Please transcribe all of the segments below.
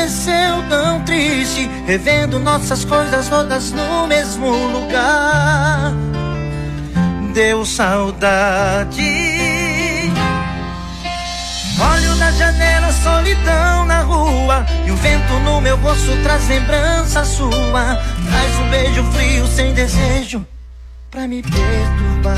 amanheceu tão triste, revendo nossas coisas todas no mesmo lugar. Deu saudade. Olho na janela, solidão na rua, e o vento no meu rosto traz lembrança sua. Traz um beijo frio sem desejo pra me perturbar.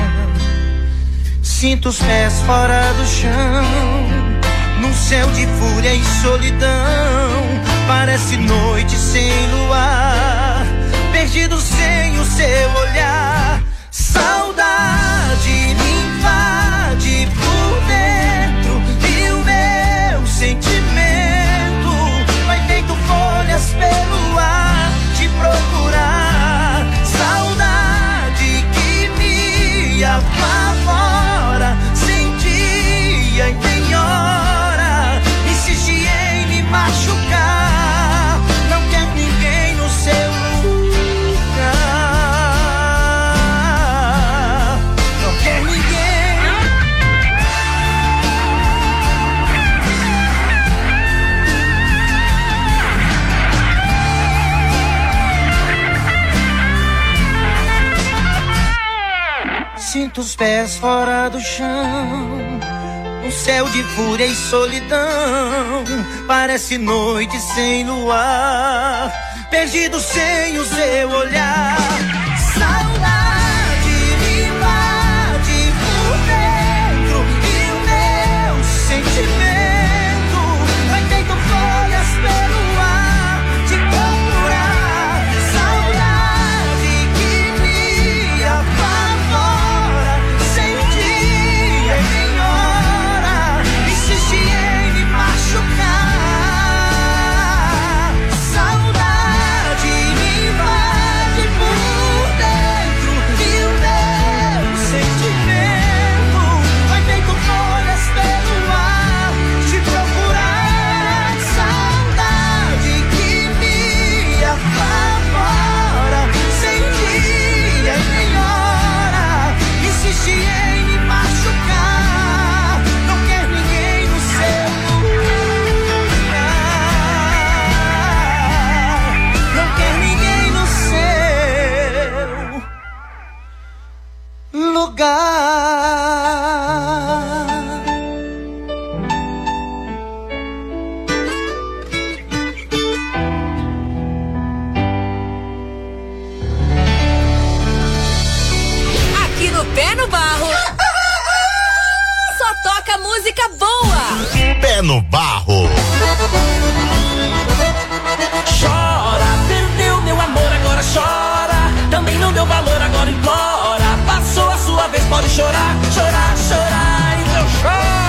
Sinto os pés fora do chão, num céu de fúria e solidão. Parece noite sem luar, perdido sem o seu olhar. Saudade me invade por dentro, e o meu sentimento vai feito folhas pelo ar te procurar. Saudade que me apavora, sem dia e nem hora, insiste em me machucar. Não quer ninguém no seu lugar, não quer ninguém. Sinto os pés fora do chão, um céu de fúria e solidão. Parece noite sem luar, perdido sem o seu olhar. Saudade me invade por dentro, e o meu sentimento vai feito folhas pelo ar te procurar. Saudade que me apavora, sem dia e nem hora, insiste em me machucar. Saudade me invade por dentro, e o meu sentimento vai feito folhas pelo ar te procurar. Saudade que me apavora, sem dia e nem hora, insiste em me machucar. Não quer ninguém no seu lugar, não quer ninguém no seu lugar. Aqui no Pé no Barro só toca música boa. Pé no Barro. Chora, perdeu meu amor, agora chora. Também não deu valor, agora implora. Passou a sua vez, pode chorar, chorar, chorar. Então chora.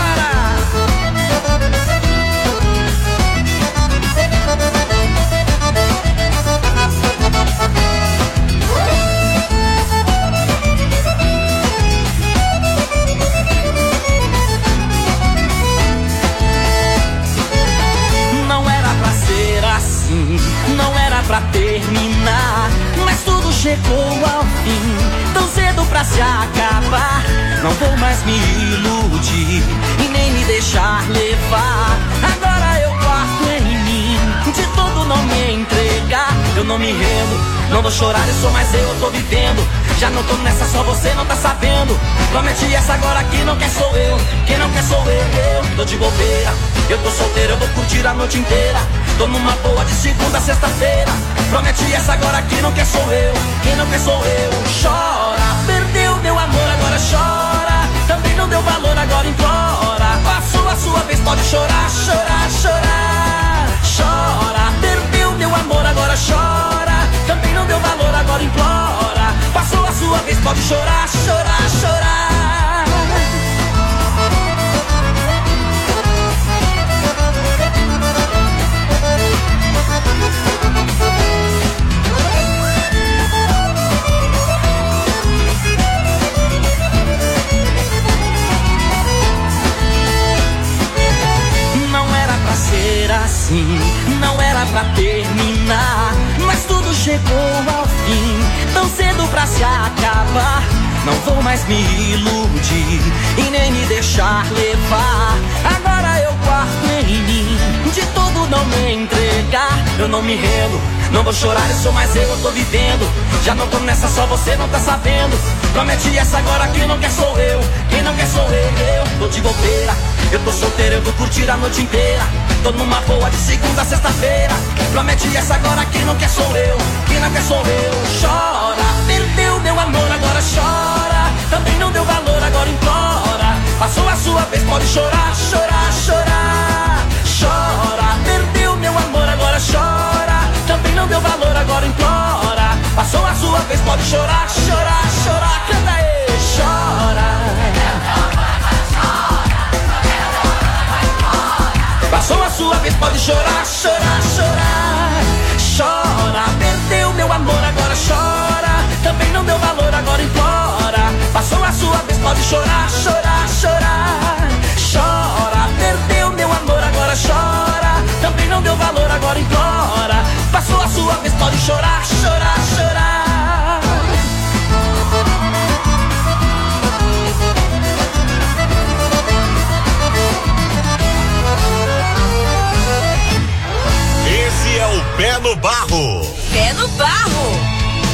Não era pra ser assim, não era pra terminar, mas tudo chegou ao fim, tão cedo pra se acabar. Não vou mais me iludir e nem me deixar levar. Agora eu guardo em mim, de todo não me entregar. Eu não me rendo, não vou chorar, eu sou mais eu tô vivendo. Já não tô nessa, só você não tá sabendo. Promete essa agora que não quer sou eu, quem não quer sou eu tô de bobeira, eu tô solteiro, eu vou curtir a noite inteira. Tô numa boa de segunda a sexta-feira. Promete essa agora que não quer sou eu, quem não quer sou eu. Chora, perdeu meu amor, agora chora. Também não deu valor, agora implora. Passou a sua vez, pode chorar, chorar, chorar. Chora, perdeu meu amor, agora chora. Também não deu valor, agora implora. Passou a sua vez, pode chorar, chorar, chorar. Assim, não era pra terminar, mas tudo chegou ao fim, tão cedo pra se acabar. Não vou mais me iludir e nem me deixar levar. Agora eu guardo em mim, de todo não me entregar, eu não me rendo. Não vou chorar, eu sou mais eu tô vivendo. Já não tô nessa, só você não tá sabendo. Promete essa agora, quem não quer sou eu. Quem não quer sou eu tô de bobeira. Eu tô solteiro, eu vou curtir a noite inteira. Tô numa boa de segunda a sexta-feira. Promete essa agora, quem não quer sou eu. Quem não quer sou eu. Chora, perdeu meu amor, agora chora. Também não deu valor, agora implora. Passou a sua vez, pode chorar, chorar, chorar. Chora, perdeu meu amor, agora chora. Também não deu valor, agora implora. Passou a sua vez, pode chorar, chorar, chorar. Canta aí, chora. Passou a sua vez, pode chorar, chorar, chorar. Chora, perdeu meu amor, agora chora. Também não deu valor, agora implora. Passou a sua vez, pode chorar, chorar, chorar. Chora, perdeu meu amor, agora chora. Também não deu valor, agora implora. Passou a sua vez, pode chorar, chorar, chorar. Esse é o Pé no Barro. Pé no Barro.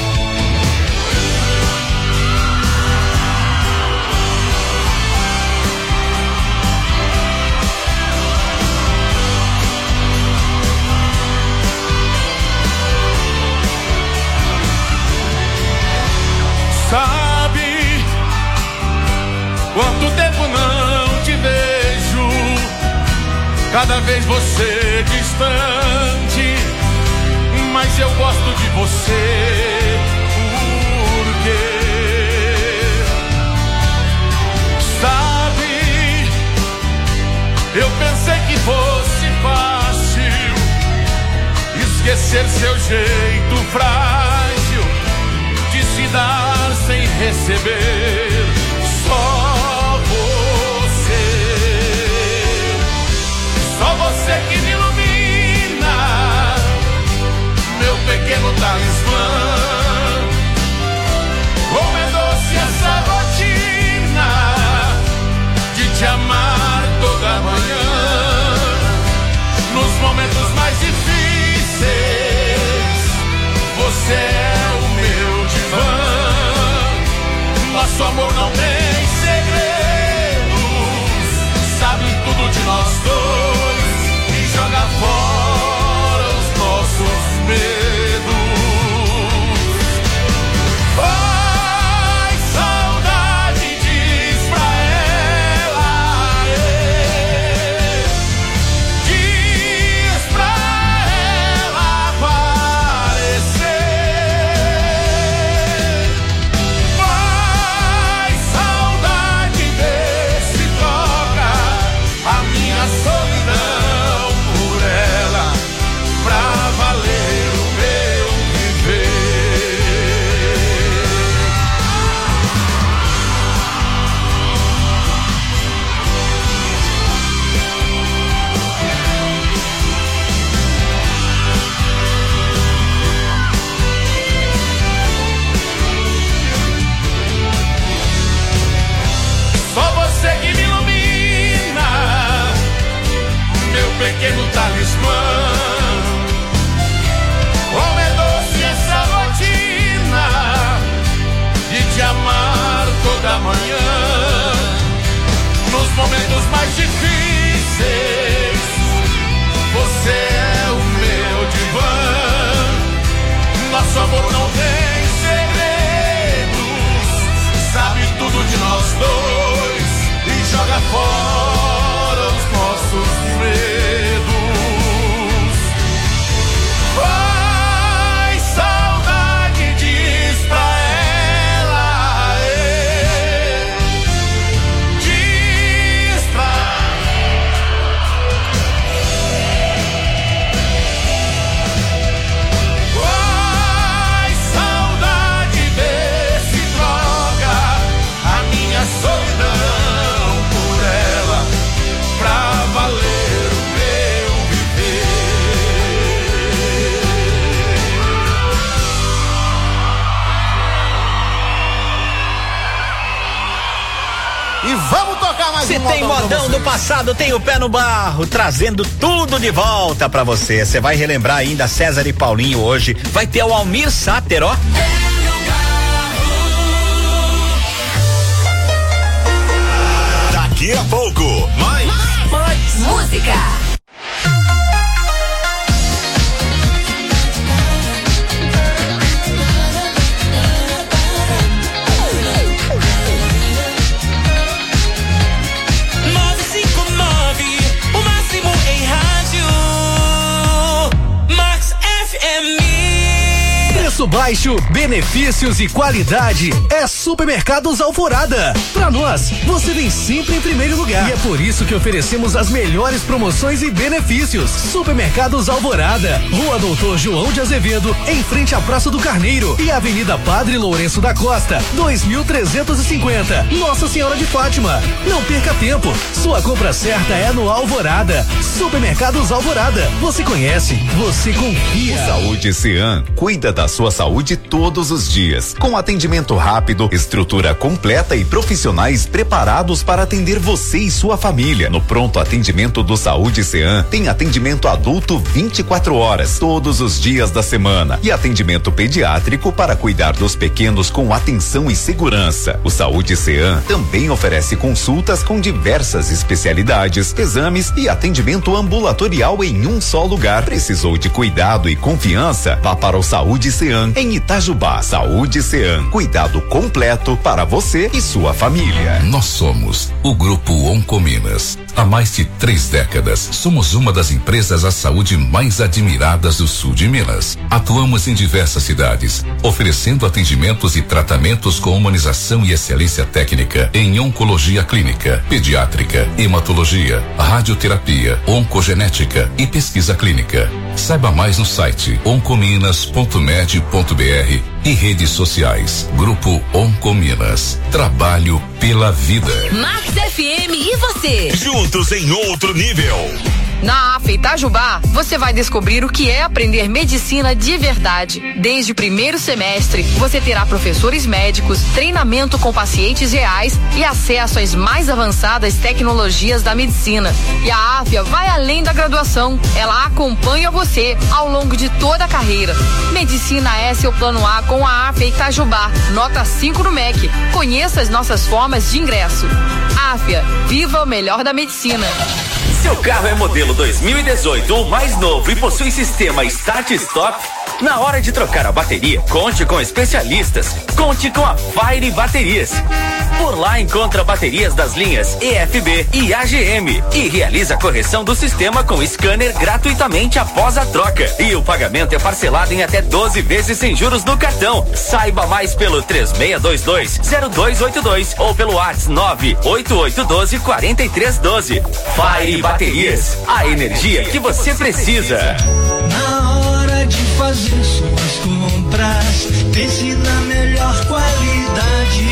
Sabe quanto tempo não te vejo, cada vez você distante, mas eu gosto de você, porque sabe, eu pensei que fosse fácil esquecer seu jeito frágil de se dar sem receber. Só você que me ilumina, meu pequeno talismã. Como é doce essa rotina de te amar toda manhã, nos momentos mais difíceis. Você é o meu divã. Nosso amor não tem segredos, sabe tudo de nós dois e joga fora os nossos medos. Ai, saudade, diz pra ela, diz pra ela aparecer. Solidão por ela, pra valer o meu viver. Só você que me ilumina, meu pequeno talismã. Como é doce essa rotina de te amar toda manhã, nos momentos mais difíceis. Você é o meu divã. Nosso amor não tem segredos, sabe tudo de nós dois e joga fora os nossos medos. Ai, saudade, diz pra ela, diz pra ai, saudade, vê se troca a minha solidão por ela. Tem modão do passado, tem o Pé no Barro, trazendo tudo de volta pra você. Você vai relembrar ainda César e Paulinho hoje. Vai ter o Almir Sater, ó. Daqui a pouco, mais música. Preço baixo, benefícios e qualidade é Supermercados Alvorada. Pra nós, você vem sempre em primeiro lugar. E é por isso que oferecemos as melhores promoções e benefícios. Supermercados Alvorada, Rua Doutor João de Azevedo, em frente à Praça do Carneiro e Avenida Padre Lourenço da Costa, 2350, Nossa Senhora de Fátima. Não perca tempo, sua compra certa é no Alvorada. Supermercados Alvorada, você conhece, você confia. Saúde Cean cuida da sua saúde todos os dias, com atendimento rápido, estrutura completa e profissionais preparados para atender você e sua família. No pronto atendimento do Saúde Cean tem atendimento adulto 24 horas, todos os dias da semana, e atendimento pediátrico para cuidar dos pequenos com atenção e segurança. O Saúde Cean também oferece consultas com diversas especialidades, exames e atendimento ambulatorial em um só lugar. Precisou de cuidado e confiança? Vá para o Saúde Cean em Itajubá. Saúde Cean, cuidado completo para você e sua família. Nós somos o Grupo Oncominas. Há mais de 3 décadas, somos uma das empresas à saúde mais admiradas do sul de Minas. Atuamos em diversas cidades, oferecendo atendimentos e tratamentos com humanização e excelência técnica em oncologia clínica, pediátrica, hematologia, radioterapia, oncogenética e pesquisa clínica. Saiba mais no site oncominas.med.br e redes sociais. Grupo Oncominas. Trabalho pela vida. Max FM e você? Juntos em outro nível. Na AFA Itajubá, você vai descobrir o que é aprender medicina de verdade. Desde o primeiro semestre, você terá professores médicos, treinamento com pacientes reais e acesso às mais avançadas tecnologias da medicina. E a AFA vai além da graduação. Ela acompanha você ao longo de toda a carreira. Medicina é seu plano A com a AFA Itajubá. Nota 5 no MEC. Conheça as nossas formas de ingresso. AFA, viva o melhor da medicina. Seu carro é modelo 2018 ou mais novo e possui sistema Start-Stop? Na hora de trocar a bateria, conte com especialistas. Conte com a Fire Baterias. Por lá encontra baterias das linhas EFB e AGM e realiza a correção do sistema com scanner gratuitamente após a troca. E o pagamento é parcelado em até 12 vezes sem juros no cartão. Saiba mais pelo 3622-0282 ou pelo WhatsApp 98812-4312. Fire Baterias, a energia que você precisa. Na hora de fazer suas compras, pense na melhor qualidade.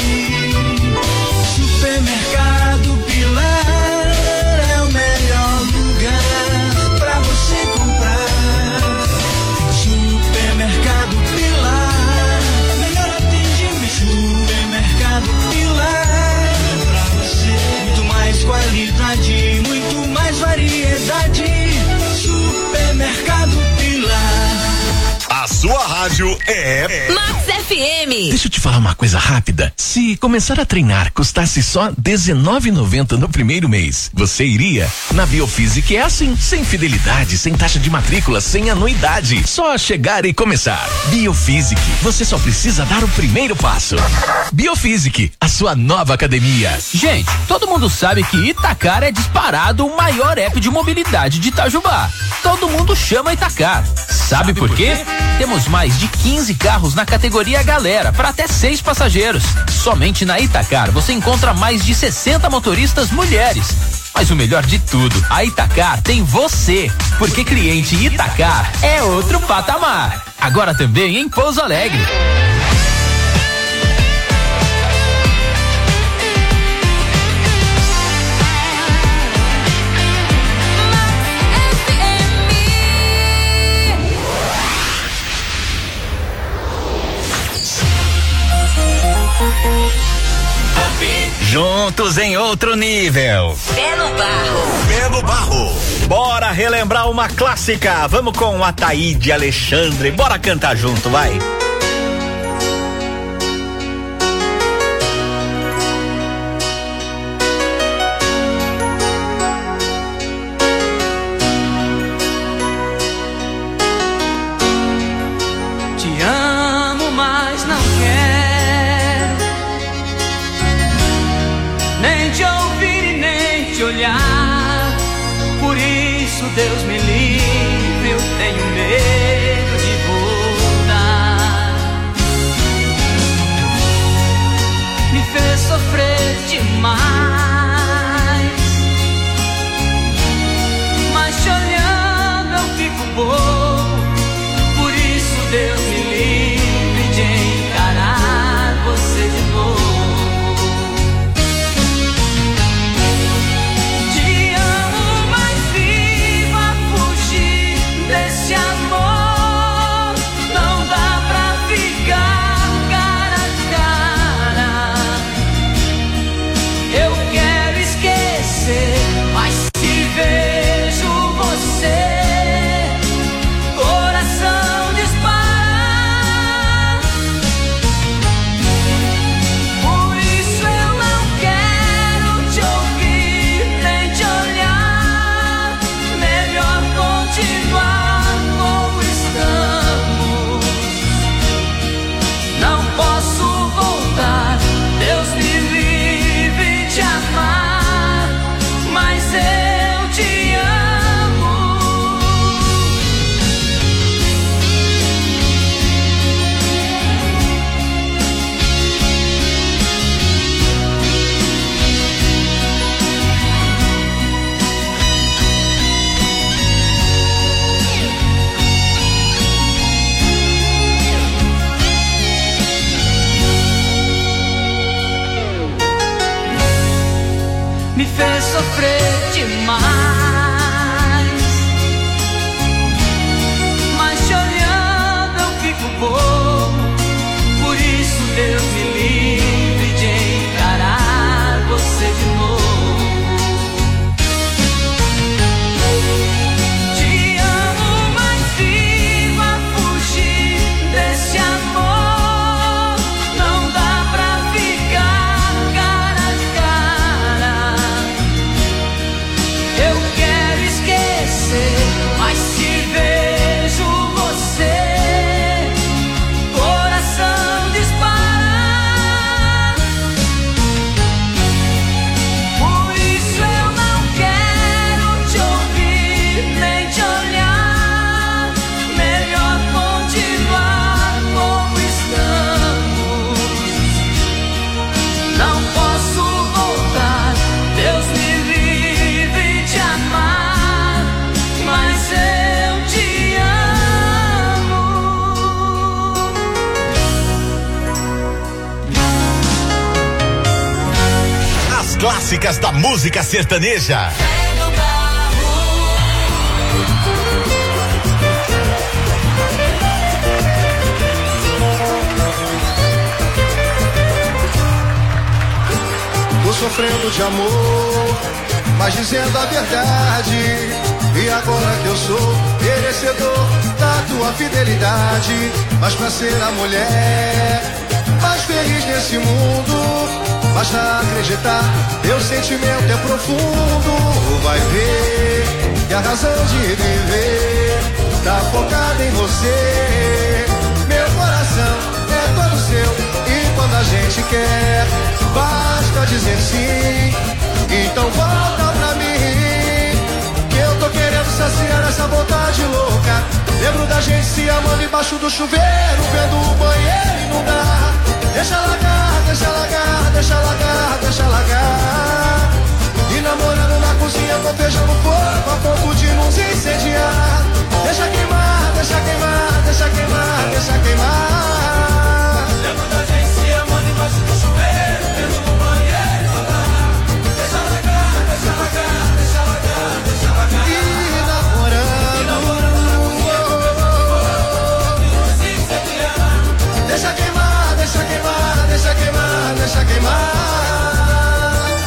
Supermercado Pilar é o melhor lugar pra você comprar. Supermercado Pilar, melhor atendimento. Supermercado Pilar, pra você muito mais qualidade, muito mais variedade. Supermercado Pilar. A sua rádio é Max FM. Deixa eu te falar uma coisa rápida. Se começar a treinar custasse só R$19,90 no primeiro mês, você iria? Na Biofísica é assim, sem fidelidade, sem taxa de matrícula, sem anuidade. Só chegar e começar. Biofísica, você só precisa dar o primeiro passo. Biofísica, a sua nova academia. Gente, todo mundo sabe que Itacar é disparado o maior app de mobilidade de Itajubá. Todo mundo chama Itacar. Sabe por quê? Temos mais de 15 carros na categoria Galera, para até 6 passageiros. Somente na Itacar você encontra mais de 60 motoristas mulheres. Mas o melhor de tudo, a Itacar tem você, porque cliente Itacar é outro patamar. Agora também em Pouso Alegre. juntos em outro nível. Pé no barro. Pé no barro. Bora relembrar uma clássica. Vamos com a Ataíde Alexandre. Bora cantar junto, vai. Por isso, Deus me livre, eu tenho medo de voltar. Me fez sofrer demais, mas te olhando eu fico bobo. Por isso, Deus me livre de encarar você de novo. Desse amor não dá pra ficar cara a cara. Eu quero esquecer, mas se vejo você, coração dispara. Por isso eu não quero te ouvir nem te olhar. Melhor continuar. Não posso voltar, Deus me livre de amar, mas eu te amo. Me fez sofrer demais, mas te olhando eu fico bobo. Por isso Deus me livre de encarar você de novo. Te amo, mas vivo a fugir desse amor. Não dá pra ficar cara a cara. Eu quero esquecer, mas se vejo você, coração dispara. Por isso eu não quero te ouvir nem te olhar. Melhor continuar como estamos. Não posso voltar, Deus me livre de amar, mas eu te amo. As clássicas da música sertaneja. Tô sofrendo de amor, mas dizendo a verdade. E agora que eu sou merecedor da tua fidelidade, mas pra ser a mulher mais feliz nesse mundo, basta acreditar, teu sentimento é profundo. Vai ver que a razão de viver tá focada em você. Meu coração é todo seu, e quando a gente quer, basta dizer sim. Então volta pra mim, que eu tô querendo saciar essa vontade louca. Lembro da gente se amando embaixo do chuveiro, vendo o banheiro inundar. Deixa largar, deixa largar, deixa largar, deixa largar. E namorando na cozinha com feijão no fogo, a ponto de nos incendiar. Deixa queimar, deixa queimar, deixa queimar, deixa queimar. Lembro da gente se amando embaixo do chuveiro, vendo o banheiro inundar. Deixa largar, deixa largar, deixa largar, deixa largar. E namorando na cozinha com feijão no fogo, e nos incendiar. Deixa queimar, deixa queimar, deixa queimar, deixa queimar.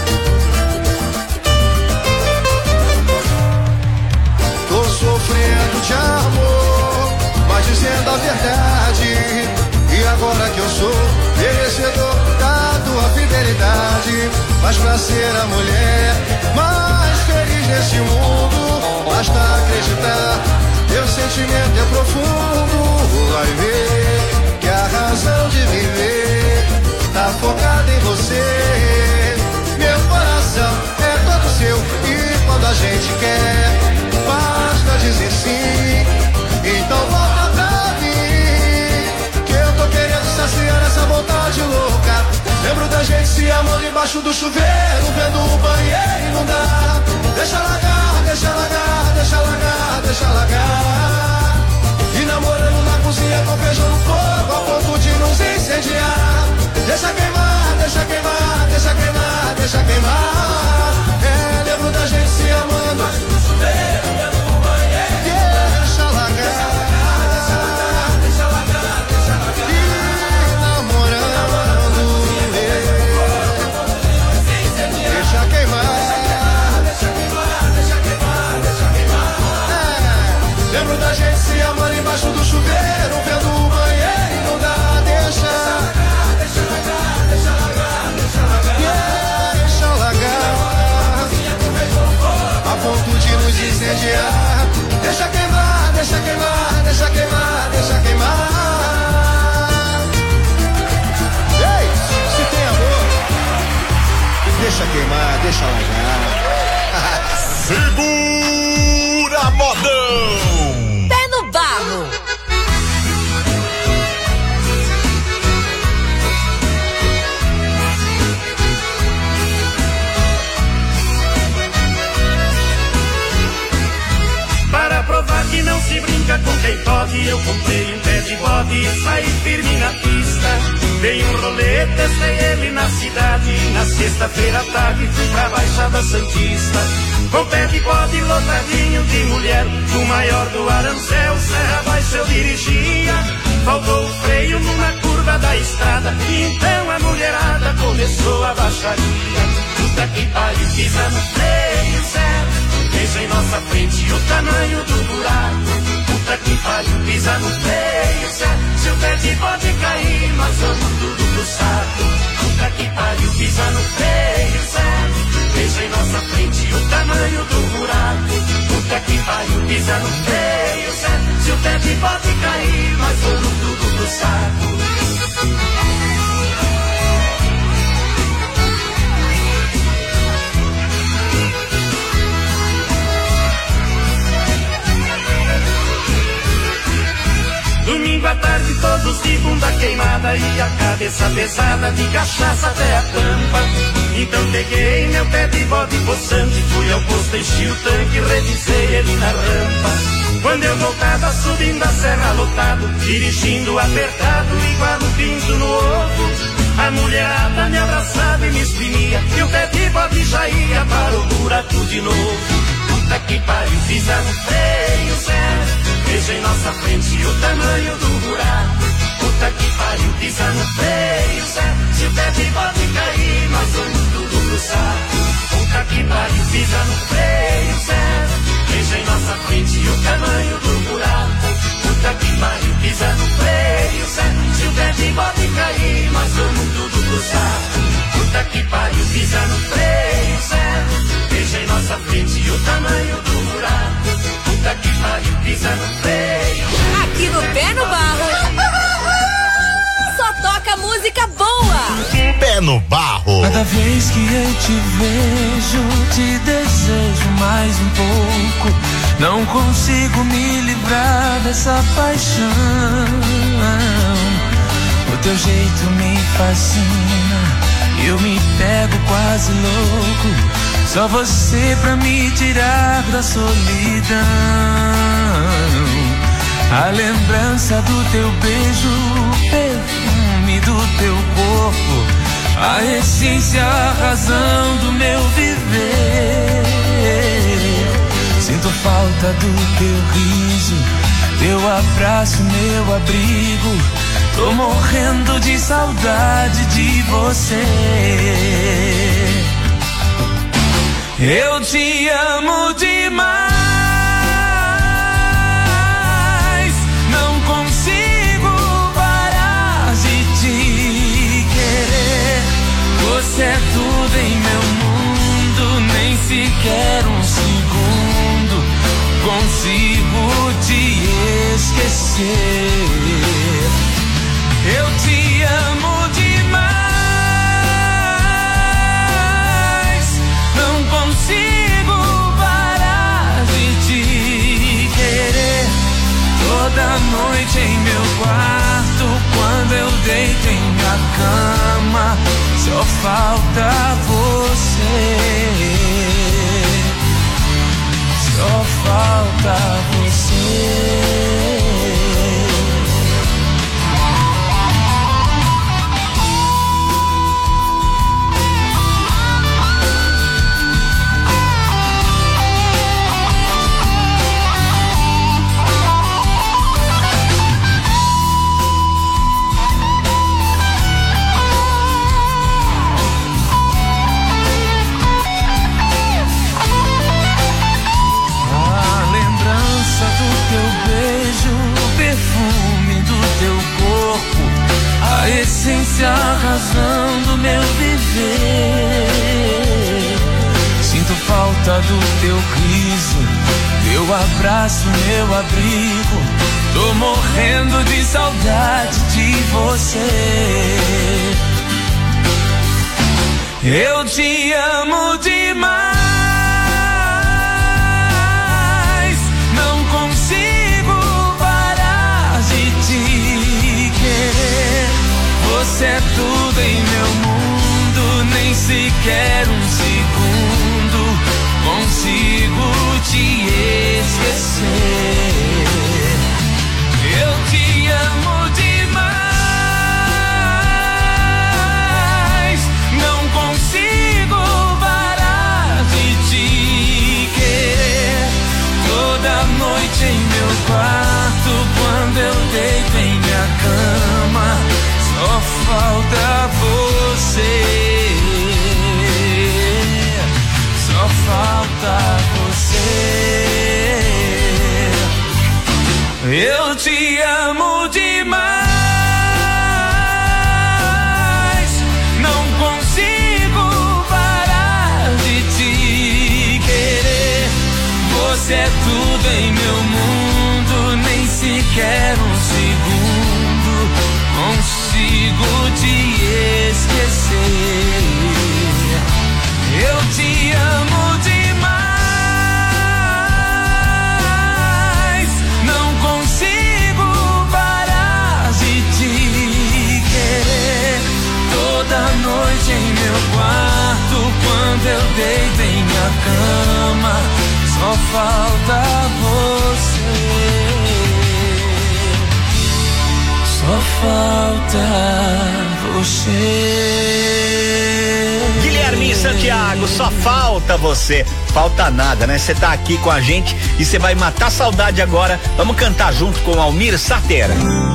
dizendo a verdade. E agora que eu sou merecedor da tua fidelidade, mas pra ser a mulher mais feliz nesse mundo, basta acreditar, teu sentimento é profundo. Vai ver que a razão de viver tá focada em você. Meu coração é todo seu e quando a gente quer, basta dizer sim. Então volta pra mim, que eu tô querendo saciar essa vontade louca. Lembro da gente se amando embaixo do chuveiro, vendo o banheiro inundar. Deixa largar, deixa largar, deixa largar, deixa largar. E namorando na cozinha com feijão no fogo, a ponto de nos incendiar. Deixa queimar, deixa queimar, deixa queimar, deixa queimar. É, lembro da gente se amando embaixo do chuveiro, vendo o banheiro. Deixa largar, deixa largar, deixa largar. E namorando, deixa queimar, deixa queimar, deixa queimar, deixa queimar. É, lembro da gente se amando embaixo do chuveiro, vendo o banheiro inundar. Deixa largar, deixa largar, deixa largar, deixa largar. Deixa largar, a ponto de nos incendiar. Deixa queimar, deixa queimar, deixa queimar, deixa queimar. Ei, se tem amor, deixa queimar, deixa largar. Segura, modão! Pé no barro. Para provar que não se brinca com quem pode, eu comprei um pé de bode e saí firme na pista. Dei um rolê, testei ele na cidade. Na sexta-feira à tarde fui pra Baixada Santista. Com pé de bode lotadinho de mulher, o maior do Arancel, serra abaixo eu dirigia. Faltou o freio numa curva da estrada, e então a mulherada começou a baixaria. Puta que pariu, pisa no freio, certo? Veja em nossa frente o tamanho do buraco. Puta que pariu, pisa no freio, certo? Se o pé de bode cair, nós vamos tudo pro saco. Puta que pariu, pisa no freio, certo? Veja em nossa frente o tamanho do buraco. Puta que pariu, pisa no freio, certo? Se o pé de bode cair, nós vamos tudo pro saco. Domingo à tarde todos de bunda queimada e a cabeça pesada de cachaça até a tampa. Então peguei meu pé de bode poçante, fui ao posto, enchi o tanque, revisei ele na rampa. Quando eu voltava subindo a serra lotado, dirigindo apertado igual um pinto no ovo, a mulherada me abraçava e me espremia, e o pé de bode já ia para o buraco de novo. Puta que pariu, pisa no freio, certo? Veja em nossa frente o tamanho do buraco. Puta que pariu, pisa no freio, certo? Se o pé de bode cair, nós vamos tudo pro saco. Puta que pariu, pisa no freio, certo? Veja em nossa frente o tamanho do buraco. Puta que pariu, pisa no freio, certo? Se o pé de bode cair, nós vamos tudo pro saco. Puta que pariu, pisa no freio, certo? Veja em nossa frente o tamanho do buraco. Puta que pariu, pisa no freio. Aqui no Pé no Barro só toca música boa. Pé no Barro. Cada vez que eu te vejo, te desejo mais um pouco. Não consigo me livrar dessa paixão. O teu jeito me fascina, eu me pego quase louco. Só você pra me tirar da solidão. A lembrança do teu beijo, o perfume do teu corpo, a essência, a razão do meu viver. Sinto falta do teu riso, teu abraço, meu abrigo. Tô morrendo de saudade de você. Eu te amo demais, não sequer um segundo consigo te esquecer. Eu te amo demais, não consigo parar de te querer. Toda noite em meu quarto, quando eu deito em minha cama, só falta você, só falta você. A essência, a razão do meu viver. Sinto falta do teu riso, teu abraço, meu abrigo. Tô morrendo de saudade de você. Eu te amo demais, não consigo parar de te querer. Você é tudo em meu mundo, nem sequer um segundo consigo te esquecer. Eu te amo demais, não consigo parar de te querer. Toda noite em meu quarto, quando eu deito em minha cama, só falta você, só falta você. Eu te amo demais, não consigo parar de te querer. Você é tudo em meu mundo, nem sequer um segundo consigo te esquecer. Eu te amo demais, não consigo parar de te querer. Toda noite em meu quarto, quando eu deito em minha cama, só falta você, só falta você. Guilherme Santiago, só falta você. Falta nada, né? Você tá aqui com a gente e você vai matar a saudade agora. Vamos cantar junto com Almir Sater.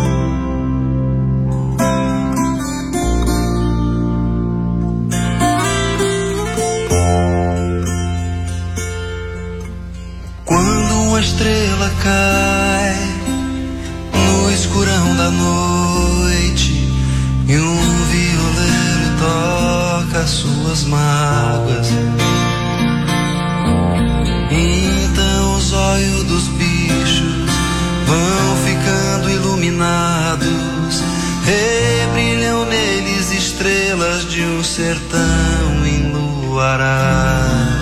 Quando a estrela cai no escurão da noite e um violeiro toca suas mágoas, então os olhos dos bichos vão ficando iluminados, rebrilham neles estrelas de um sertão enluarado.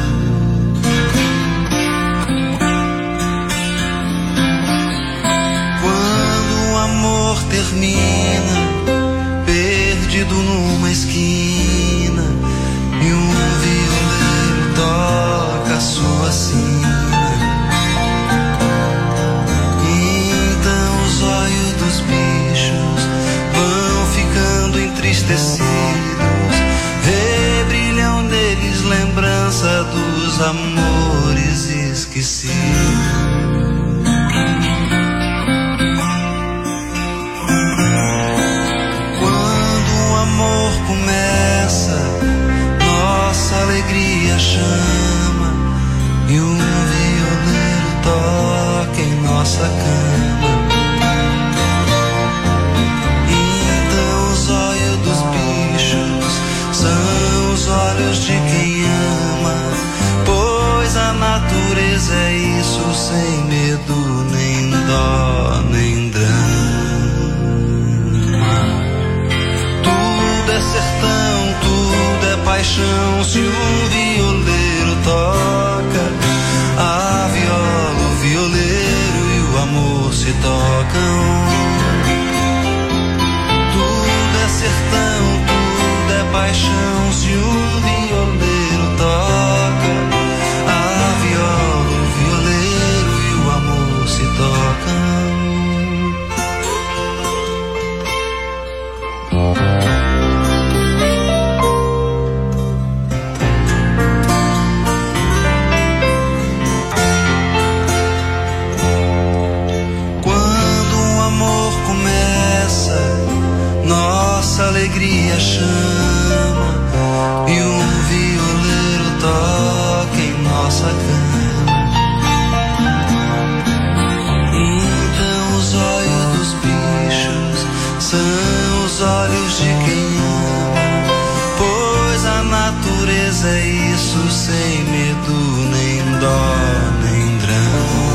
Termina perdido numa esquina e um violeiro toca a sua sina. Então os olhos dos bichos vão ficando entristecidos, rebrilham neles lembrança dos amores esquecidos. Começa, nossa alegria chama e um violeiro toca em nossa cama. Então os olhos dos bichos são os olhos de quem ama, pois natureza é isso, sem medo, nem dó, nem drama. Tudo é sertão, tudo é paixão. Se um violeiro toca a viola, o violeiro e o amor se tocam. Tudo é sertão, tudo é paixão. Se um violeiro toca a viola, o violeiro e o amor se tocam. Quando um amor começa, nossa alegria chama e um violeiro toca em nossa cama. Então os olhos dos bichos são os olhos de quem ama, pois a natureza é isso, sem medo, nem dó, nem drama.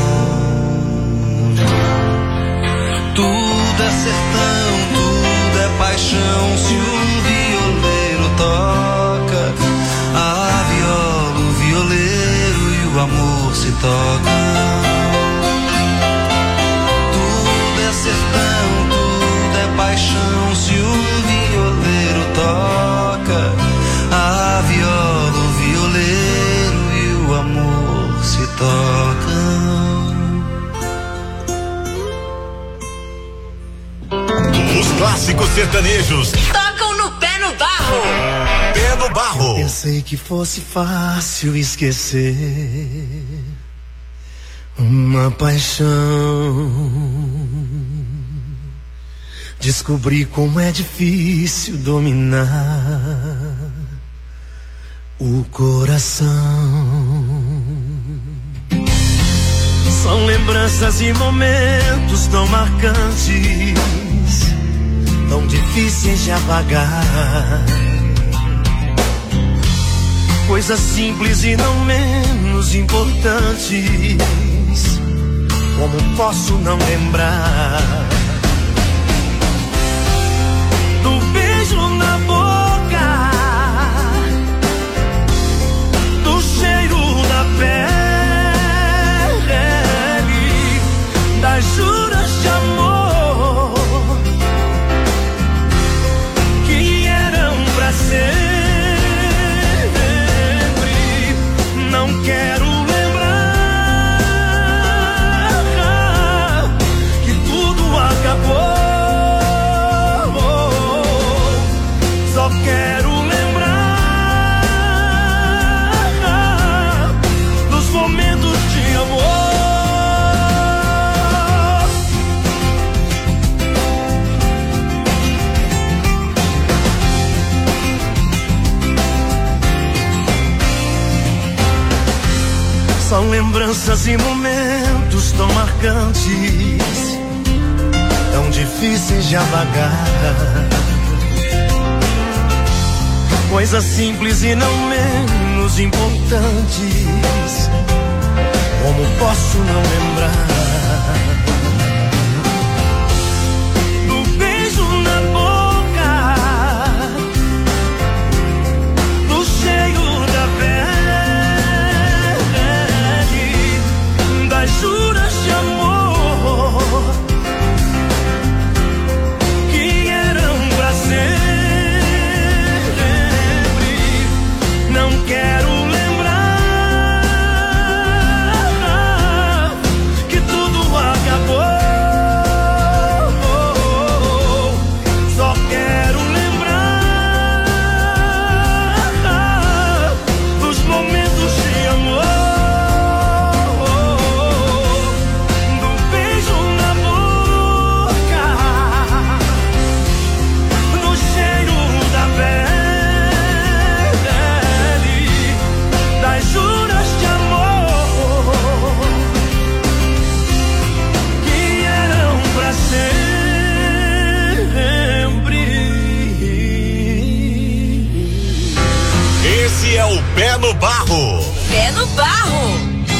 Tudo é sertão, tudo é paixão. Se um violeiro toca a viola, o violeiro e o amor se tocam. Tudo é sertão, tudo é paixão. Se um violeiro toca a viola, o violeiro e o amor se tocam. Os clássicos sertanejos Tocam no Pé no Barro. Pé no Barro. Pensei que fosse fácil esquecer uma paixão. Descobri como é difícil dominar o coração. São lembranças e momentos tão marcantes, tão difíceis de apagar. Coisas simples e não menos importantes, como posso não lembrar do beijo na boca, do cheiro da pele, das juras de amor que eram pra sempre. Não quero lembrar que tudo acabou. Só quero lembrar dos momentos de amor. São lembranças e momentos tão marcantes, tão difíceis de apagar. Coisas simples e não menos importantes, como posso não lembrar do beijo na boca, do cheiro da pele, das juras de amor que eram pra sempre. Não quero lembrar que tudo acabou. Só quero lembrar dos momentos de amor, do beijo na boca, do cheiro da pele, das juras de amor que eram pra sempre. Esse é o Pé no Barro. Pé no Barro.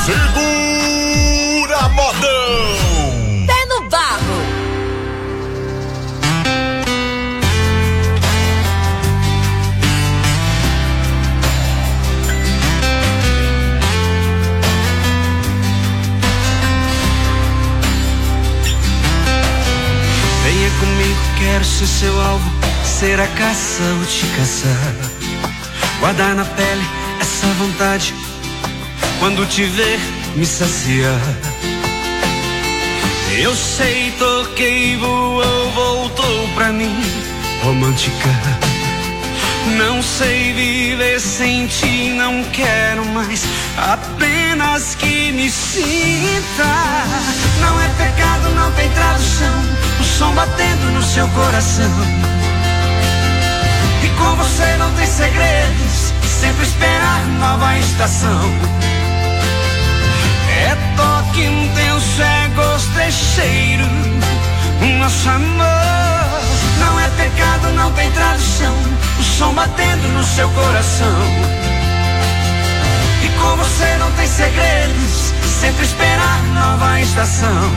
Segura, modão! Pé no barro. Venha comigo, quero ser seu alvo, ser a caça ou te caçar. Guardar na pele essa vontade, quando te ver me saciar. Eu sei, toquei, voou, voltou pra mim, romântica. Não sei viver sem ti, não quero mais, apenas que me sinta. Não é pecado, não tem tradução, o som batendo no seu coração. E com você não tem segredos, sempre esperar nova estação. É toque intenso, é gosto, é cheiro, nosso amor. Não é pecado, não tem tradução, o som batendo no seu coração. E com você não tem segredos, sempre esperar nova estação.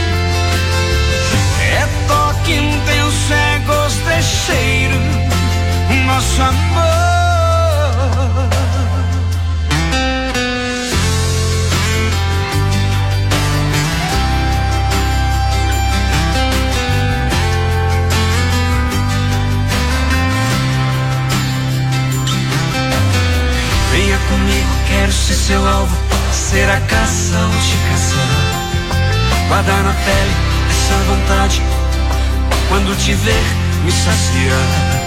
É toque intenso, é gosto, é cheiro, nosso amor. Venha comigo, quero ser seu alvo, ser a caça ou te caçar. Guardar na pele essa vontade, quando te ver me saciar.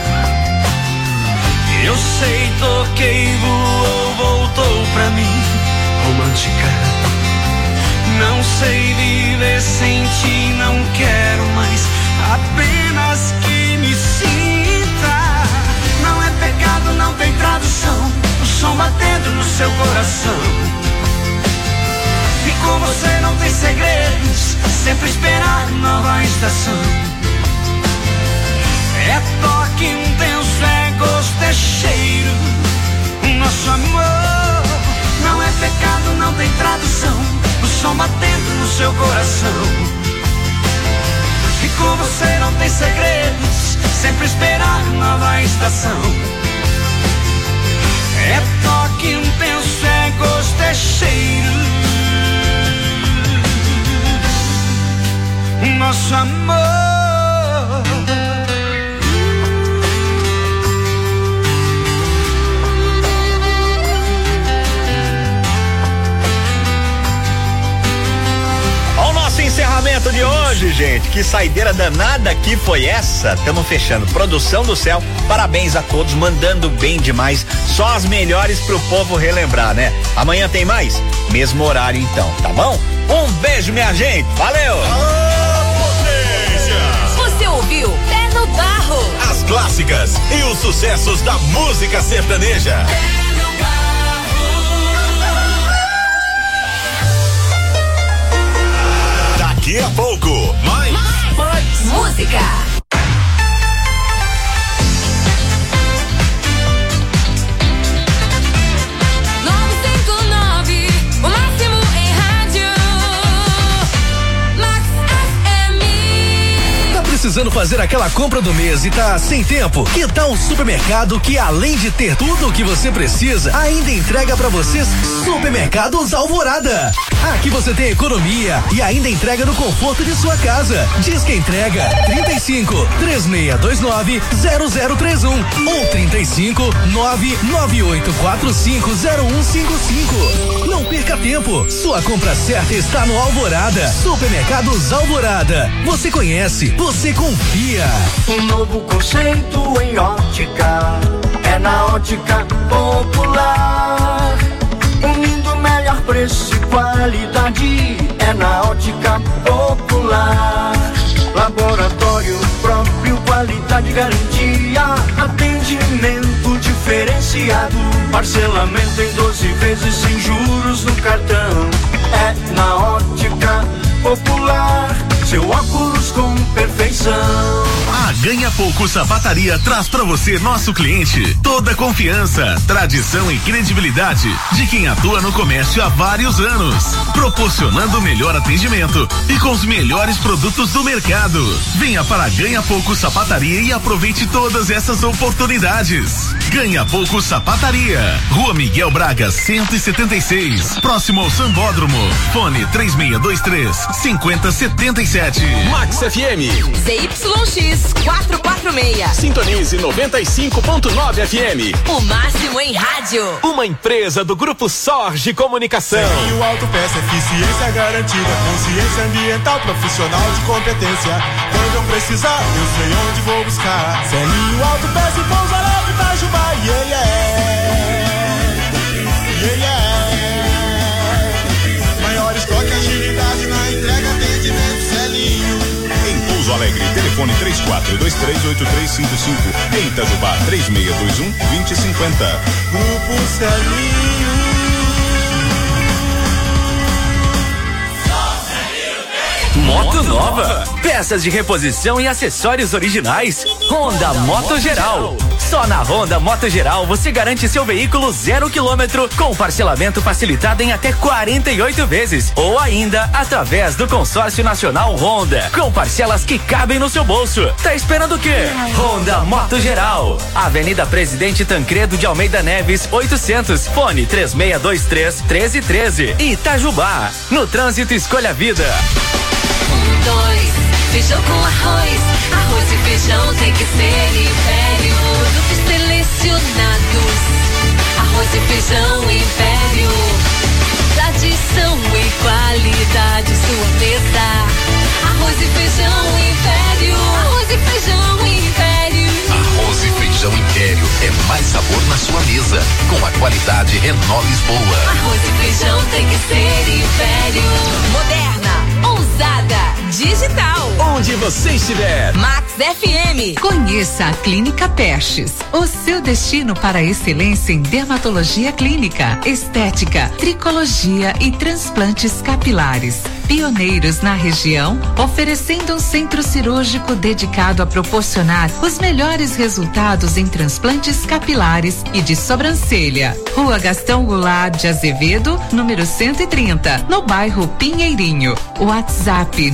Eu sei, toquei, voou, voltou pra mim, romântica. Não sei viver sem ti, não quero mais, apenas que me sinta. Não é pecado, não tem tradução, o som batendo no seu coração. E com você não tem segredos, sempre esperar nova estação. É toque intenso, é gosto, é cheiro, nosso amor. Não é pecado, não tem tradução, o som batendo no seu coração. E com você não tem segredos, sempre esperar nova estação. É toque intenso, é gosto, é cheiro, nosso amor. Encerramento de hoje, gente. Que saideira danada que foi essa? Estamos fechando. Produção do céu. Parabéns a todos, mandando bem demais. Só as melhores pro povo relembrar, né? Amanhã tem mais? Mesmo horário então, tá bom? Um beijo, minha gente. Valeu! Você ouviu Pé no Barro. As clássicas e os sucessos da música sertaneja. Daqui a pouco, mais música. Precisando fazer aquela compra do mês e tá sem tempo? Que tal um supermercado que, além de ter tudo o que você precisa, ainda entrega pra vocês? Supermercados Alvorada. Aqui você tem economia e ainda entrega no conforto de sua casa. Diz que entrega 35 3629 0031 ou 35 99845 0155. Não perca tempo. Sua compra certa está no Alvorada. Supermercados Alvorada. Você conhece, você confia. Um novo conceito em ótica, é na Ótica Popular. Unindo melhor preço e qualidade, é na Ótica Popular. Laboratório próprio, qualidade, garantia, atendimento diferenciado, parcelamento em 12 vezes sem juros no cartão. É na Ótica Popular, seu óculos com perfeição. Ganha Pouco Sapataria traz pra você, nosso cliente, toda a confiança, tradição e credibilidade de quem atua no comércio há vários anos, proporcionando o melhor atendimento e com os melhores produtos do mercado. Venha para Ganha Pouco Sapataria e aproveite todas essas oportunidades. Ganha Pouco Sapataria, Rua Miguel Braga 176, próximo ao Sambódromo. Fone 3623-5077. Max FM. ZYX 446. Sintonize 95.9 FM. O máximo em rádio. Uma empresa do Grupo Sorge Comunicação. Selinho Autopeça, eficiência garantida, consciência ambiental, profissional de competência. Quando eu precisar, eu sei onde vou buscar. Selinho Autopeça e Pouso Alegre, Itajubá, yeah, yeah. Maior estoque, agilidade na entrega, atendimento, Selinho. Em Pouso Alegre, telefone 34238355. Em Itajubá, 3621-2050. Grupo Selinho. Moto nova, peças de reposição e acessórios originais. Honda Moto Geral. Só na Honda Moto Geral você garante seu veículo 0 km com parcelamento facilitado em até 48 vezes ou ainda através do Consórcio Nacional Honda, com parcelas que cabem no seu bolso. Tá esperando o quê? Honda Moto Geral. Avenida Presidente Tancredo de Almeida Neves, 800. Fone 3623-1313. Itajubá. No trânsito, escolha a vida. 2, feijão com arroz. Arroz e feijão tem que ser Império. Produtos selecionados. Arroz e feijão Império. Tradição e qualidade, sua mesa. Arroz e feijão Império. Arroz e feijão Império. Arroz e feijão Império é mais sabor na sua mesa. Com a qualidade Renault Lisboa. Arroz e feijão tem que ser Império. Moderna, ousada, digital. Onde você estiver. Max FM. Conheça a Clínica Pestes. O seu destino para a excelência em dermatologia clínica, estética, tricologia e transplantes capilares. Pioneiros na região, oferecendo um centro cirúrgico dedicado a proporcionar os melhores resultados em transplantes capilares e de sobrancelha. Rua Gastão Goulart de Azevedo, número 130, no bairro Pinheirinho. WhatsApp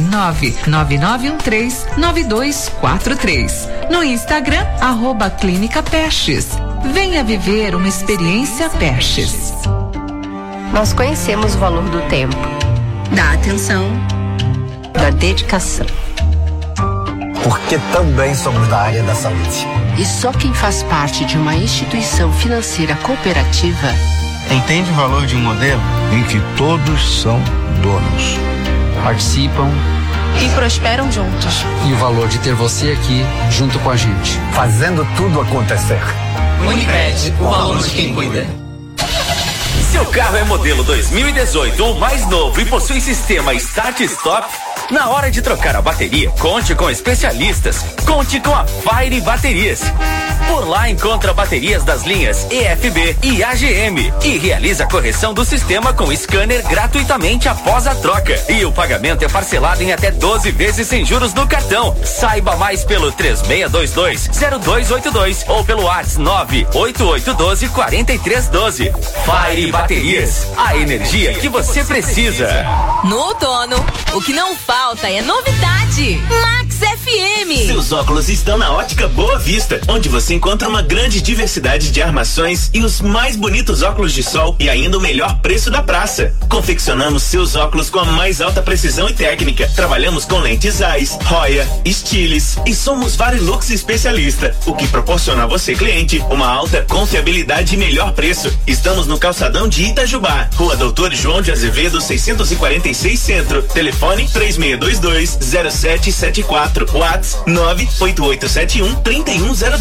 99913-9243. No Instagram, @Clínica Pestes. Venha viver uma experiência Pestes. Nós conhecemos o valor do tempo, da atenção, da dedicação. Porque também somos da área da saúde. E só quem faz parte de uma instituição financeira cooperativa entende o valor de um modelo em que todos são donos, participam e prosperam juntos. E o valor de ter você aqui junto com a gente, fazendo tudo acontecer. Unicred, o valor de quem cuida. Seu carro é modelo 2018 ou mais novo e possui sistema Start Stop? Na hora de trocar a bateria, conte com especialistas. Conte com a Fire Baterias. Por lá encontra baterias das linhas EFB e AGM e realiza a correção do sistema com scanner gratuitamente após a troca. E o pagamento é parcelado em até 12 vezes sem juros no cartão. Saiba mais pelo 3622-0282 ou pelo WhatsApp 98812-4312. Fire Baterias, a energia que você precisa. No outono, o que não falta é novidade. Max FM. Seus óculos estão na Ótica Boa Vista, onde você encontra uma grande diversidade de armações e os mais bonitos óculos de sol e ainda o melhor preço da praça. Confeccionamos seus óculos com a mais alta precisão e técnica. Trabalhamos com lentes Zeiss, Roya, Stiles e somos Varilux especialista, o que proporciona a você, cliente, uma alta confiabilidade e melhor preço. Estamos no calçadão de Itajubá, Rua Doutor João de Azevedo 646 Centro. Telefone 3622-0774. WhatsApp 98871-3102.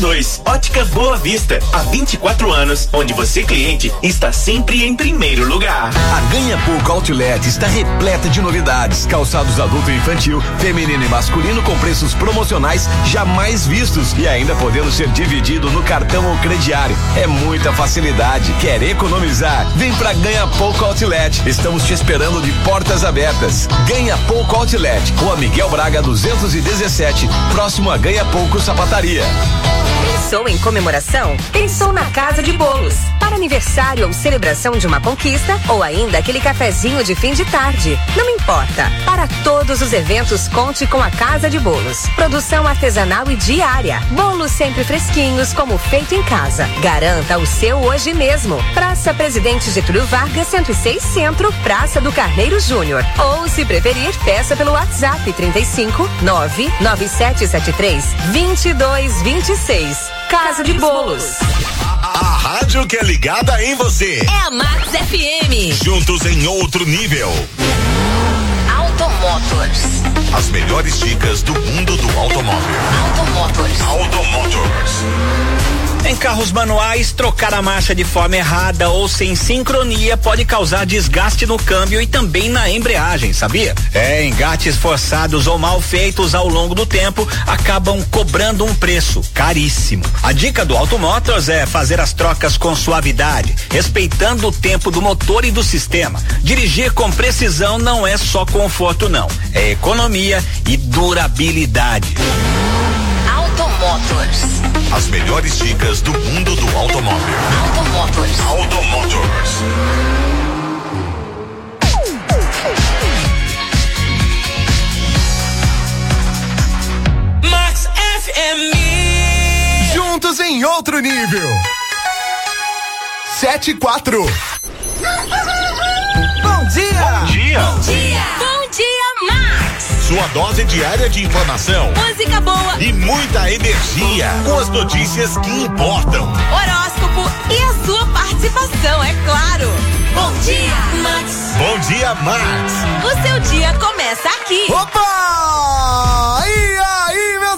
Ótica Boa Vista, há 24 anos, onde você, cliente, está sempre em primeiro lugar. A Ganha Pouco Outlet está repleta de novidades, calçados adulto e infantil, feminino e masculino com preços promocionais jamais vistos e ainda podendo ser dividido no cartão ou crediário. É muita facilidade. Quer economizar? Vem pra Ganha Pouco Outlet. Estamos te esperando de portas abertas. Ganha Pouco Outlet, Rua Miguel Braga 217, próximo a Ganha Pouco Sapataria. Pensou em comemoração? Pensou na Casa de Bolos. Para aniversário ou celebração de uma conquista, ou ainda aquele cafezinho de fim de tarde. Não importa. Para todos os eventos, conte com a Casa de Bolos. Produção artesanal e diária. Bolos sempre fresquinhos, como feito em casa. Garanta o seu hoje mesmo. Praça Presidente Getúlio Vargas, 106 Centro, Praça do Carneiro Júnior. Ou, se preferir, peça pelo WhatsApp 35 99773 2226. Casa de Bolos. A rádio que é ligada em você. É a Max FM. Juntos em outro nível. Automotors. As melhores dicas do mundo do automóvel. Automotors. Em carros manuais, trocar a marcha de forma errada ou sem sincronia pode causar desgaste no câmbio e também na embreagem, sabia? Engates forçados ou mal feitos ao longo do tempo acabam cobrando um preço caríssimo. A dica do Automotors é fazer as trocas com suavidade, respeitando o tempo do motor e do sistema. Dirigir com precisão não é só conforto, não. É economia e durabilidade. Automotors. As melhores dicas do mundo do automóvel. Automotors. Max FM. Juntos em outro nível. 7-4. Bom dia. Bom dia, Max. Sua dose diária de informação, música boa e muita energia com as notícias que importam. Horóscopo e a sua participação, é claro. Bom dia, Max. Bom dia, Max. O seu dia começa aqui. Opa! E aí, meus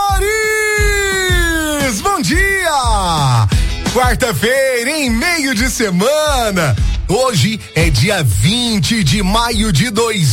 amores? Bom dia! Quarta-feira, em meio de semana. Hoje é dia 20 de maio de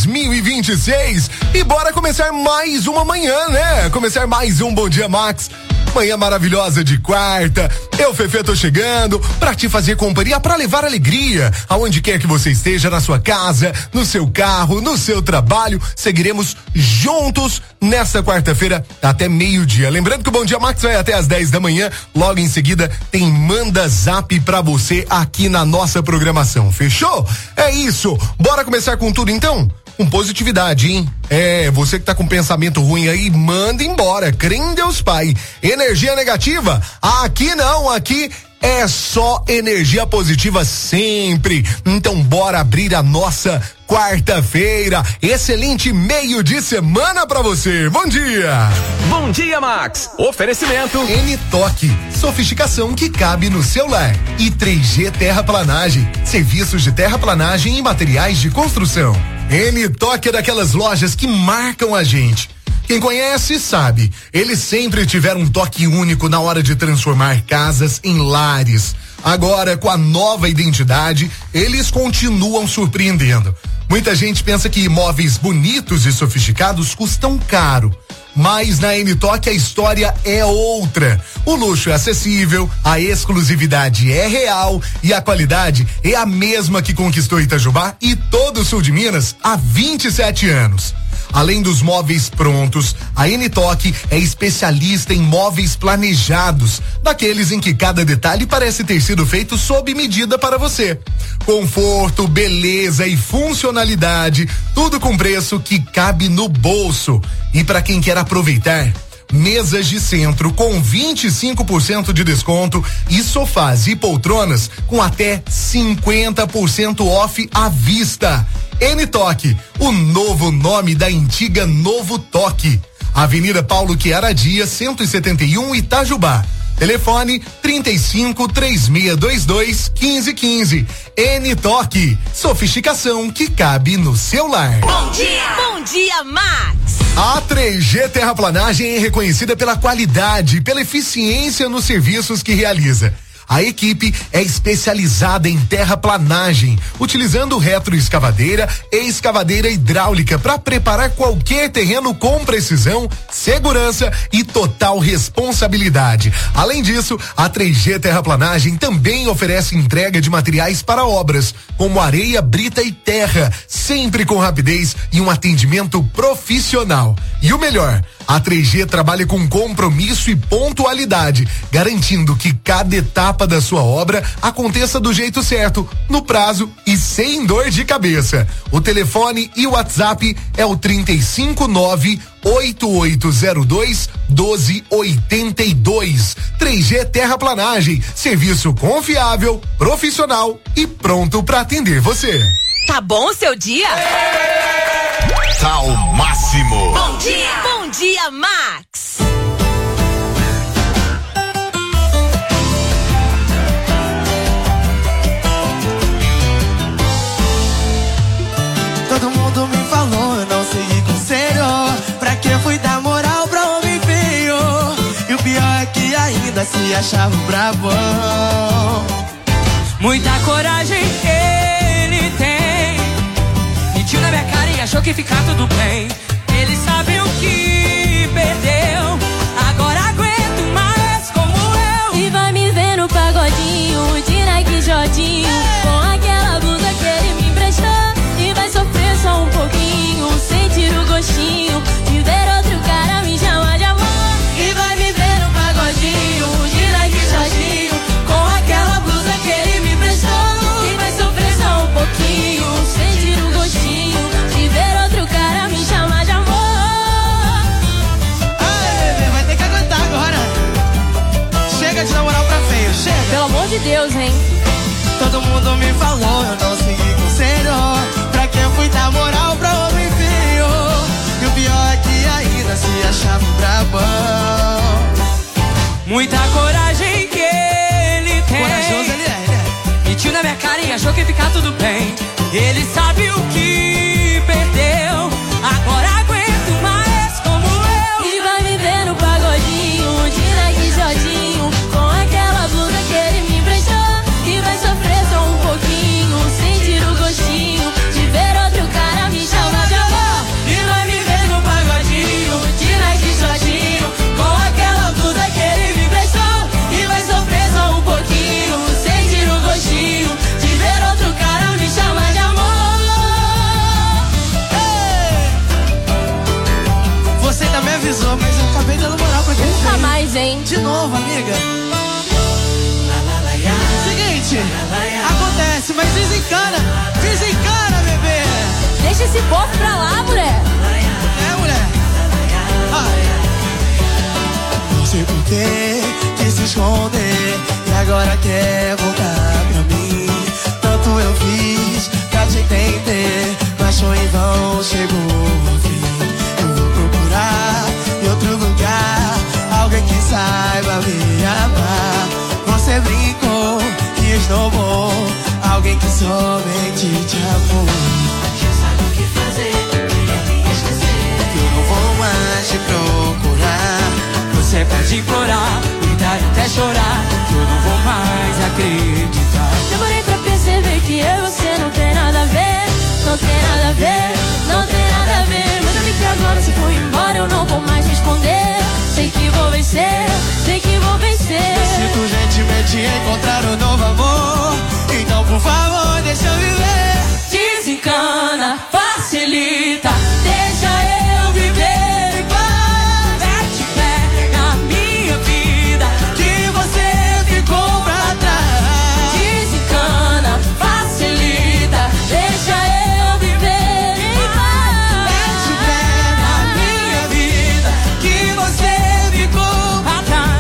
2026 e bora começar mais uma manhã, né? Começar mais um Bom Dia Max. Manhã maravilhosa de quarta. Eu, Fefe, tô chegando pra te fazer companhia, pra levar alegria aonde quer que você esteja, na sua casa, no seu carro, no seu trabalho. Seguiremos juntos nesta quarta-feira até meio-dia. Lembrando que o Bom Dia Max vai até às 10 da manhã. Logo em seguida tem Manda Zap pra você aqui na nossa programação. Fechou? É isso. Bora começar com tudo então? Com positividade, hein? Você que tá com pensamento ruim aí, manda embora. Crê em Deus Pai. Energia negativa? Aqui não, aqui é só energia positiva sempre. Então bora abrir a nossa quarta-feira. Excelente meio de semana pra você. Bom dia. Bom dia, Max. Oferecimento N-Toque, sofisticação que cabe no seu lar. E 3G Terraplanagem, serviços de terraplanagem e materiais de construção. N-Toque é daquelas lojas que marcam a gente. Quem conhece sabe, eles sempre tiveram um toque único na hora de transformar casas em lares. Agora, com a nova identidade, eles continuam surpreendendo. Muita gente pensa que imóveis bonitos e sofisticados custam caro. Mas na N-Toque a história é outra. O luxo é acessível, a exclusividade é real e a qualidade é a mesma que conquistou Itajubá e todo o sul de Minas há 27 anos. Além dos móveis prontos, a N-Toque é especialista em móveis planejados, daqueles em que cada detalhe parece ter sido feito sob medida para você. Conforto, beleza e funcionalidade, tudo com preço que cabe no bolso. E para quem quer aproveitar, mesas de centro com 25% de desconto e sofás e poltronas com até 50% off à vista. N-Toque, o novo nome da antiga Novo Toque. Avenida Paulo Chiara Dias, 171, Itajubá. Telefone 35-3622-1515. N-Toque, sofisticação que cabe no seu lar. Bom dia, Max. A 3G Terraplanagem é reconhecida pela qualidade e pela eficiência nos serviços que realiza. A equipe é especializada em terraplanagem, utilizando retroescavadeira e escavadeira hidráulica para preparar qualquer terreno com precisão, segurança e total responsabilidade. Além disso, a 3G Terraplanagem também oferece entrega de materiais para obras, como areia, brita e terra, sempre com rapidez e um atendimento profissional. E o melhor, a 3G trabalha com compromisso e pontualidade, garantindo que cada etapa da sua obra aconteça do jeito certo, no prazo e sem dor de cabeça. O telefone e o WhatsApp é o 359-8802-1282. 3G Terraplanagem, serviço confiável, profissional e pronto para atender você. Tá bom o seu dia? Tá ao máximo. Bom dia, Max. Todo mundo me falou, eu não segui conselho. Pra que fui dar moral pra homem feio? E o pior é que ainda se achava brabão. Muita coragem ele tem. Mentiu na minha cara e achou que ia ficar tudo bem. Ele sabe o que perdeu. Agora aguento mais como eu. E vai me ver no pagodinho de Nike Jodinho, com aquela blusa que ele me emprestou. E vai sofrer só um pouquinho, sentir o gostinho de ver outro cara me chamar de amor. E vai me ver no pagodinho de Nike Jodinho, com aquela blusa que ele me emprestou. E vai sofrer só um pouquinho, sentir o gostinho de ver outro cara me chamar de amor. Ai, bebê, vai ter que aguentar agora. Chega de namorar pra feio, chega. Pelo amor de Deus, hein? Todo mundo me falou, eu não segui conselho. Pra que eu fui dar moral pra homem feio? E o pior é que ainda se achava brabão. Muita coragem que ele tem. Corajoso ele é. Mentiu na minha cara e achou que ia ficar tudo bem. Ele sabe o que perdeu. Agora aguento mais como eu. E vai me ver no pagodinho de Nike Jodinho, com aquela blusa que ele me emprestou. E vai sofrer só um pouquinho, sentir o gostinho de ver outro cara me chamar de amor. E vai me ver no pagodinho de Nike Jodinho, com aquela blusa que ele me emprestou. E vai sofrer só um pouquinho, sentir o gostinho de ver outro cara me chamar de amor. Você ainda me avisou, mas eu acabei dando moral pra quem fez. Nunca mais, hein? De novo, amiga. Seguinte, acontece, mas desencana, bebê. Deixa esse povo pra lá, mulher. É, mulher. Não sei por que quis se esconder e agora quer voltar pra mim. Tanto eu fiz pra te entender, mas foi em vão, chegou o fim. Eu vou procurar em outro lugar alguém que saiba me amar. Você brincou que estou bom, alguém que somente te amou. Já sabe o que fazer, queria me esquecer. Eu não vou mais te procurar. Você pode implorar, gritar e até chorar, que eu não vou mais acreditar. Demorei pra perceber que eu e você não tem nada a ver. Não tem nada a ver, não tem nada a ver. Mas eu vi que agora se for embora eu não vou mais responder. Sei que vou vencer, sei que vou vencer. Sinto gentilmente encontrar um novo amor. Então por favor deixa eu viver. Desencana, facilita, deixa eu viver em paz. Mete pé na minha vida, que você ficou pra trás. Desencana, facilita, deixa eu viver em paz. Mete pé na minha vida, que você ficou pra trás.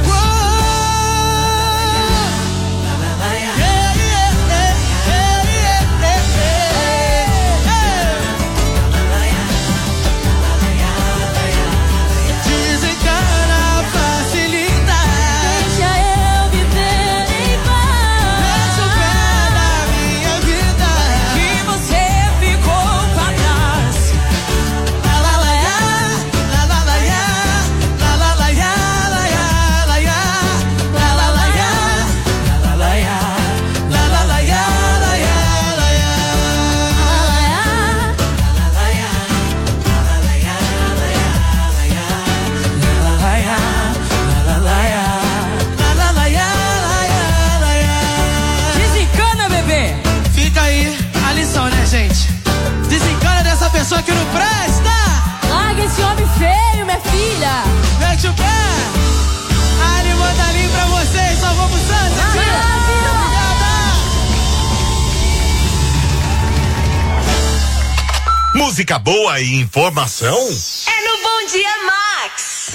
Música boa e informação? É no Bom Dia Max.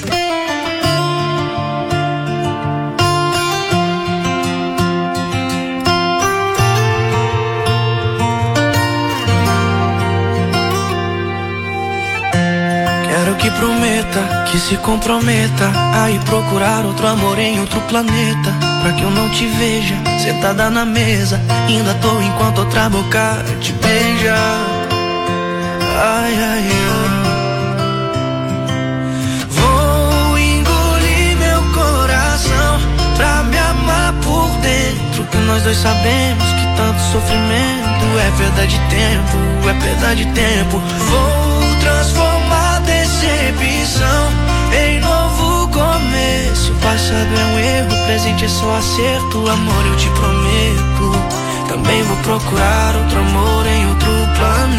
Quero que prometa, que se comprometa a ir procurar outro amor em outro planeta, pra que eu não te veja sentada na mesa, ainda à toa enquanto outra boca te beija. Ai, ai, ai. Vou engolir meu coração pra me amar por dentro, que nós dois sabemos que tanto sofrimento é perda de tempo, é perda de tempo. Vou transformar decepção em novo começo. O passado é um erro, o presente é só acerto. Amor, eu te prometo, também vou procurar outro amor em outro planeta.